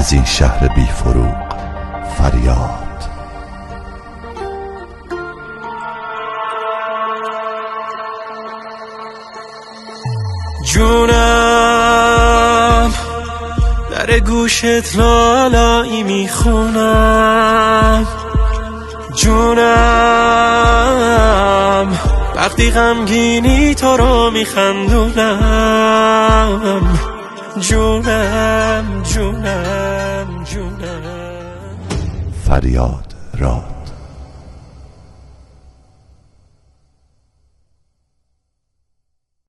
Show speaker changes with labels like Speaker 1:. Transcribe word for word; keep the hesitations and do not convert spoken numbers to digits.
Speaker 1: از این شهر بی فروغ فریاد.
Speaker 2: جونم در گوشت لالایی میخونم، جونم وقتی غمگینی تو رو میخندونم، جونم جونم جونم.
Speaker 1: فریاد راز.